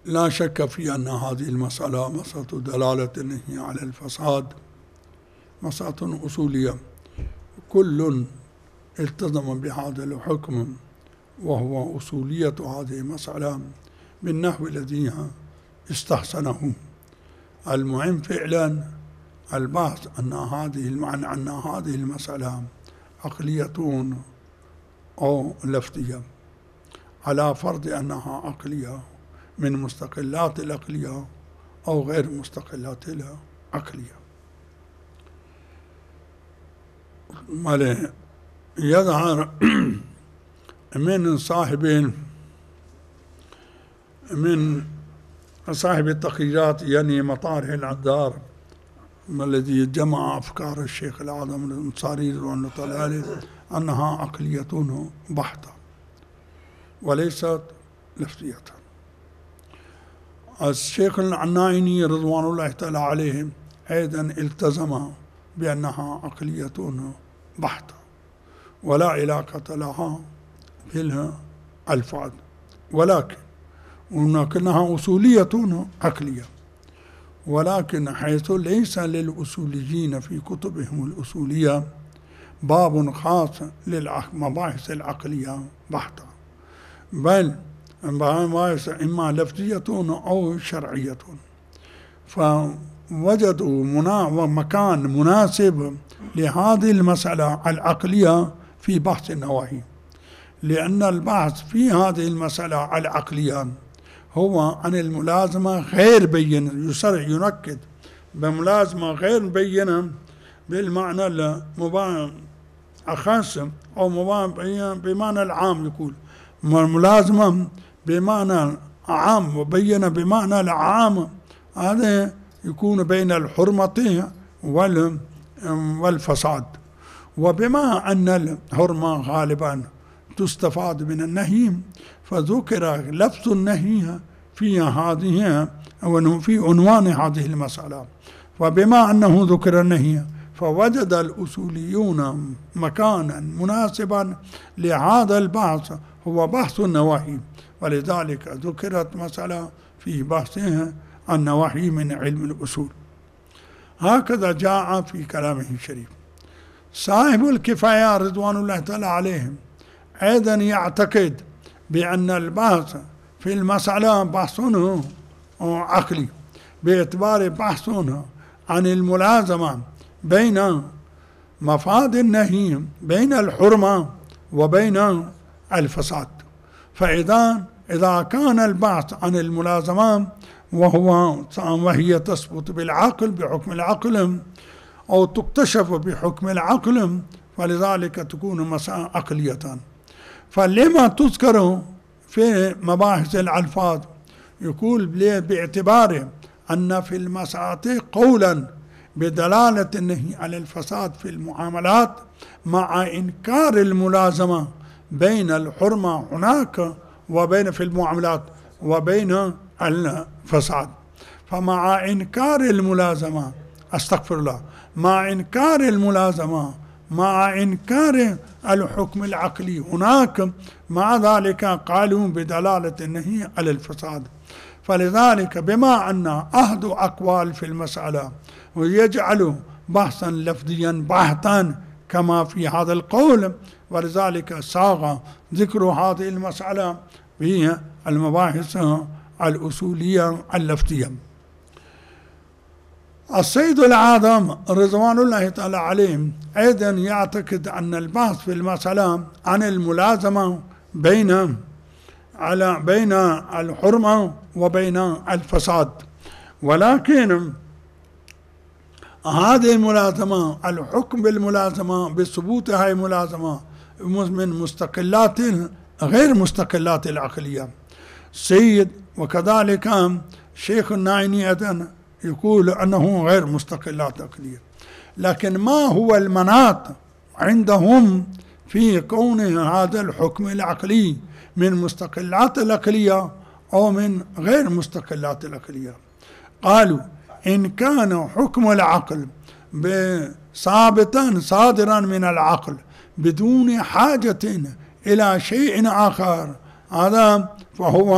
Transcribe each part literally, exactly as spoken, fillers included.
لا شك في أن هذه المسألة مسألة دلالة النهي على الفساد، مسألة أصولية، كل التزم بهذا الحكم وهو أصولية هذه المسألة بالنحو الذي استحسنه. المهم فعلا البحث أن هذه المعنى أن هذه المسألة عقلية أو لفظية، على فرض أنها عقلية من مستقلات العقلية أو غير مستقلات العقلية. يظهر من صاحب من صاحب التقريرات يعني مطارح العذار الذي جمع أفكار الشيخ الأعظم الأنصاري رضوان الله عليه أنها عقلية بحتة وليست لفظية. الشيخ العنائي رضوان الله تعالى عليه أيضا التزم بأنها عقلية بحتة ولا علاقة لها بالألفاظ، ولكن ولكنها أصولية عقلية، ولكن حيث ليس للأصوليين في كتبهم الأصولية باب خاص للمباحث العقلية بحتة، بل مباحث إما لفظية أو شرعية، فوجدوا مكان مناسب لهذه المسألة العقلية في بحث النواهي، لأن البحث في هذه المسألة العقلية هو عن الملازمة غير بينة، يصرح ينكد بملازمة غير بينة بالمعنى المبان أخص أو مبان بمعنى العام، يقول ملازمة بمعنى عام وبينة بمعنى العام، هذا يكون بين الحرمة والفساد. وبما أن الحرمة غالبا تستفاد من النهي فذكر لفظ النهي في هذه أو في عنوان هذه المسألة، وبما أنه ذكر النهي فوجد الأصوليون مكانا مناسبا لهذا البحث هو بحث النواهي، ولذلك ذكرت مسألة في بحثها النواهي من علم الأصول. هكذا جاء في كلامه الشريف. صاحب الكفاية رضوان الله تعالى عليهم أيضا يعتقد بأن البحث في المسألة بحث عقلي، باعتبار بحث عن الملازمة بين مفاد النهي بين الحرمة وبين الفساد. فإذا إذا كان البحث عن الملازمة وهو وهي تثبت بالعقل بحكم العقل أو تكتشف بحكم العقل فلذلك تكون مسألة عقلية. فلما تذكر في مباحث الألفاظ يقول باعتبار أن في المسألة قولا بدلالة النهي على الفساد في المعاملات مع إنكار الملازمة بين الحرمة هناك وبين في المعاملات وبين الفساد، فمع إنكار الملازمة استغفر الله مع إنكار الملازمة مع إنكار الحكم العقلي هناك، مع ذلك قالوا بدلالة النهي على الفساد. فلذلك بما أن أحد أقوال في المسألة ويجعل بحثا لفظيا بحثا كما في هذا القول، ولذلك ساغ ذكر هذه المسألة في المباحث الأصولية اللفظية. السيد الأعظم رضوان الله تعالى عليه أيضا يعتقد أن البحث في المسألة عن الملازمة بين على بين الحرمة وبين الفساد، ولكن هذه الملازمة الحكم بالملازمة بثبوت هذه الملازمة من مستقلات غير مستقلات العقلية. سيد وكذلك شيخ النايني أيضا يقول أنه غير مستقلات عقلية، لكن ما هو المناط عندهم في كون هذا الحكم العقلي من مستقلات العقلية أو من غير مستقلات العقلية؟ قالوا إن كان حكم العقل ثابتا صادرا من العقل بدون حاجة إلى شيء آخر هذا فهو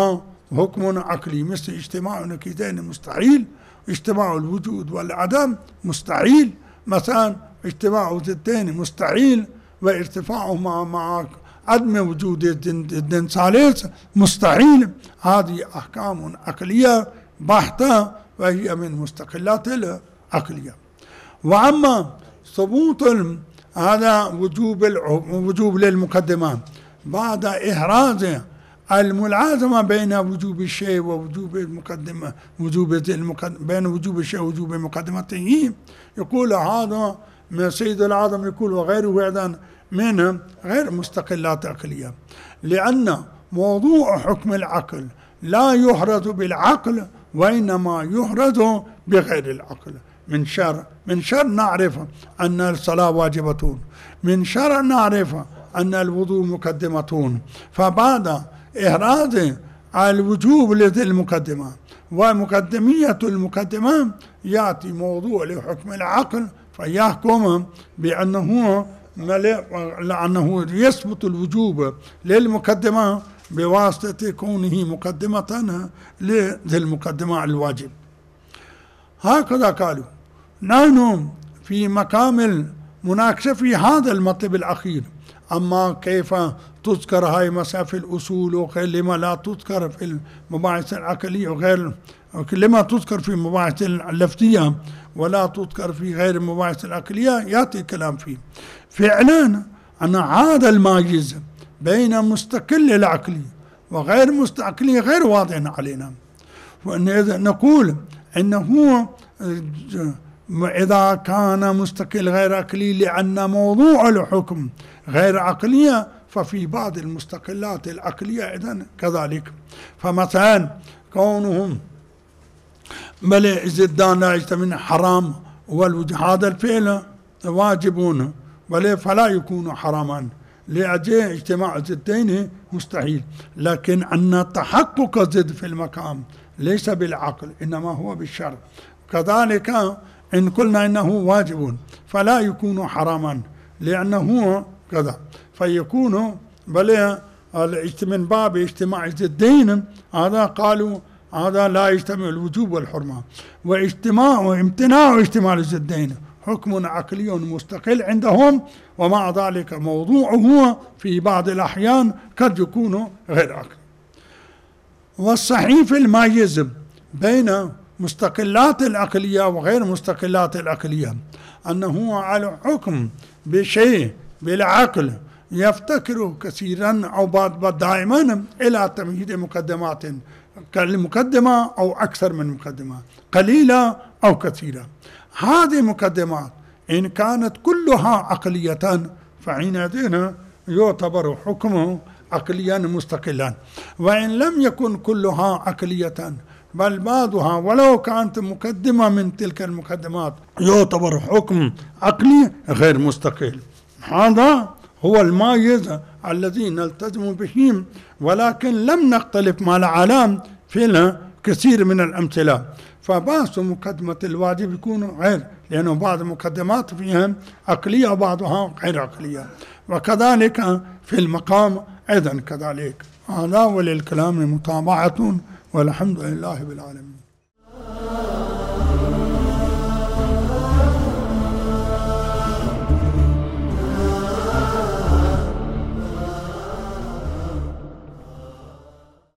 حكم عقلي مثل اجتماع نكيتين مستحيل، اجتماع الوجود والعدم مستحيل، مثلا اجتماع ضدين مستحيل، وارتفاعهما مع عدم وجود ضد ثالث مستحيل. هذه أحكام عقلية بحتة وهي من مستقلات العقلية. وأما ثبوت هذا وجوب وجوب للمقدمات بعد إحراز الملازمة بين وجوب الشيء ووجوب المقدمة، وجوب المقدمة بين وجوب الشيء ووجوب مقدمته، يقول هذا من سيد العظم يقول وغيره أيضا من غير مستقلات عقلية، لأن موضوع حكم العقل لا يحرز بالعقل وإنما يحرز بغير العقل. من شرع من شرع نعرف أن الصلاة واجبة، من شرع نعرف أن الوضوء مقدمة، فبعد إحراز الوجوب للمقدمة ومقدمية المقدمة يأتي موضوع لحكم العقل فيحكم بأنه لأنه يثبت الوجوب للمقدمة بواسطة كونه مقدمة للمقدمة الواجب. هكذا قالوا. نحن في مقام المناقشة في هذا المطلب الأخير، أما كيف تذكر هاي مسائل في الأصول وغير لما لا تذكر في المباحث العقلية وغير لما تذكر في المباحث اللفظية ولا تذكر في غير المباحث العقلية يأتي كلام فيه. فعلا أن هذا المايز بين مستقل العقلي وغير مستقل غير واضح علينا، وإن نقول إنه إذا كان مستقل غير عقلي لأن موضوع الحكم غير عقلية، ففي بعض المستقلات العقلية إذن كذلك. فمثلا كونهم بل الزدان لا يجتمع حرام هذا الفعل واجبون بل فلا يكون حراما لأجل اجتماع الزدين مستحيل، لكن أن تحقق الزد في المقام ليس بالعقل إنما هو بالشرع. كذلك إن قلنا إنه واجب فلا يكون حراما لأنه كذا، فيكون بل من باب اجتماع الزدين هذا قالوا هذا لا يجتمع الوجوب والحرمة، واجتماع وامتناع اجتماع الزدين حكم عقلي مستقل عندهم، ومع ذلك موضوعه في بعض الأحيان قد يكون غير عقلي. والصحيح في المايز بين مستقلات العقلية وغير مستقلات العقلية أنه على الحكم بشيء بالعقل يفتكر كثيرا أو بعض دائما إلى تمهيد مقدمات، كالمقدمة أو أكثر من مقدمة، قليلة أو كثيرة. هذه مقدمات إن كانت كلها عقلية فحينئذ يعتبر حكمه عقليا مستقلا، وإن لم يكن كلها عقلية بل بعضها ولو كانت مقدمة من تلك المقدمات يعتبر حكم عقلي غير مستقل. هذا هو المايز الذي نلتزم به، ولكن لم نختلف مع العالم في كثير من الأمثلة. فبعض مقدمة الواجب يكون غير، لأنه بعض المقدمات فيها عقلية وبعضها غير عقلية، وكذلك في المقام أيضا كذلك. هذا وللكلام متابعة والحمد لله بالعالمين.